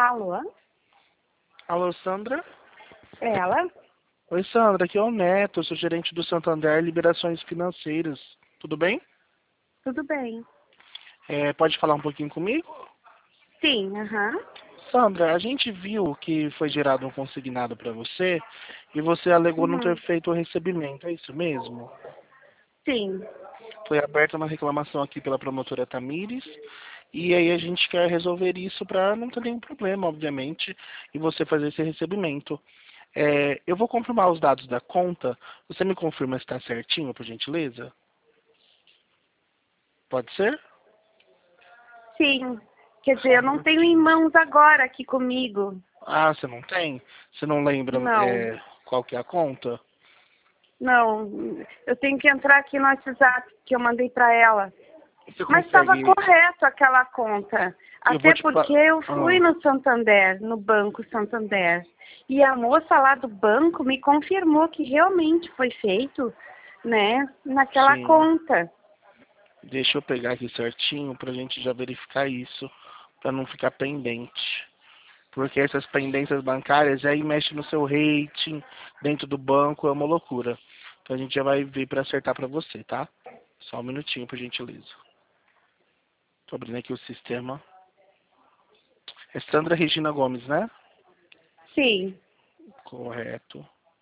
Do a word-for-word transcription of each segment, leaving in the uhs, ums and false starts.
Alô? Alô, Sandra? É ela? Oi, Sandra, aqui é o Neto, eu sou gerente do Santander Liberações Financeiras. Tudo bem? Tudo bem. É, pode falar um pouquinho comigo? Sim, aham. Sandra, a gente viu que foi gerado um consignado para você e você alegou não ter Uhum. feito o recebimento, é isso mesmo? Sim. Foi aberta uma reclamação aqui pela promotora Tamires e aí a gente quer resolver isso para não ter nenhum problema, obviamente, e você fazer esse recebimento. É, eu vou confirmar os dados da conta. Você me confirma se está certinho, por gentileza? Pode ser? Sim. Quer dizer, Só um eu não tenho em minutinho. mãos agora aqui comigo. Ah, você não tem? Você não lembra Não. é, qual que é a conta? Não. Eu tenho que entrar aqui no WhatsApp que eu mandei para ela. Você Mas estava consegue... correto aquela conta. Eu vou Até te... porque pa- eu fui Ah, no Santander, no Banco Santander. E a moça lá do banco me confirmou que realmente foi feito, né, naquela sim. conta. Deixa eu pegar aqui certinho pra gente já verificar isso, pra não ficar pendente. Porque essas pendências bancárias aí mexe no seu rating dentro do banco, é uma loucura. Então a gente já vai ver pra acertar pra você, tá? Só um minutinho, por gentileza. Tô abrindo aqui o sistema. É Sandra Regina Gomes, né? Sim. Correto.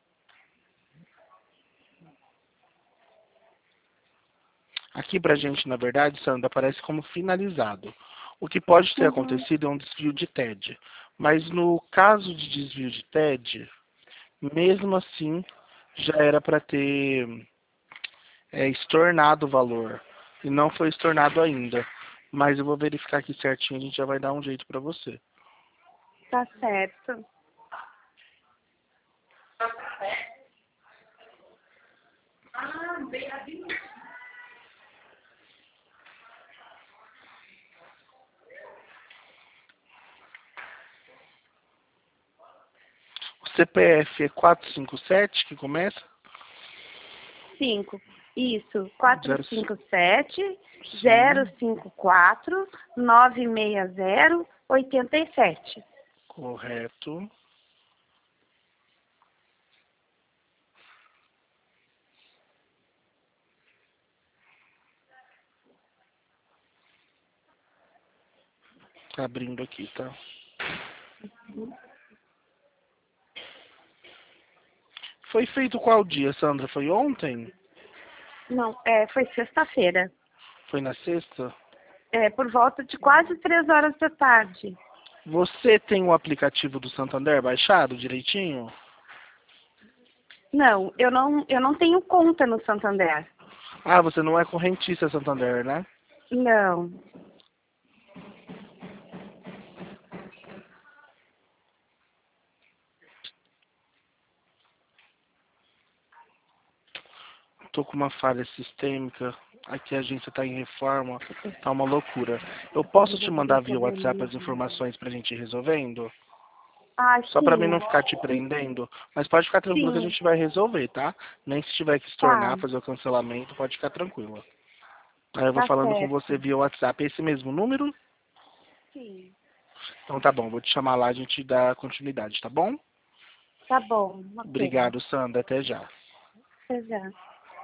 Aqui pra gente, na verdade, Sandra, aparece como finalizado. O que pode ter Uhum. acontecido é um desvio de T E D. Mas no caso de desvio de T E D, mesmo assim, já era para ter é, estornado o valor. E não foi estornado ainda. Mas eu vou verificar aqui certinho, a gente já vai dar um jeito para você. Tá certo. O C P F é quatro cinco sete que começa? Cinco. Isso. Quatro Zero, cinco sete zero sim, cinco quatro nove seis zero oitenta e sete. correto. Tá abrindo aqui, tá? Foi feito qual dia, Sandra? Foi ontem? Não, é, foi sexta-feira. Foi na sexta? É, por volta de quase três horas da tarde. Você tem o aplicativo do Santander baixado direitinho? Não, eu não, eu não tenho conta no Santander. Ah, você não é correntista Santander, né? Não. Tô com uma falha sistêmica. Aqui a agência tá em reforma. Tá uma loucura. Eu posso te mandar via WhatsApp as informações pra gente ir resolvendo? Ah, Só pra mim sim. não ficar te prendendo. Mas pode ficar tranquilo que a Sim. gente vai resolver, tá? Nem se tiver que se Tá. tornar, fazer o cancelamento, pode ficar tranquila. Aí eu vou Tá falando com você certo. via WhatsApp. É esse mesmo número? Sim. Então tá bom, vou te chamar lá, a gente dá continuidade, tá bom? Tá bom. Ok. Obrigado, Sandra. Até já. Até já.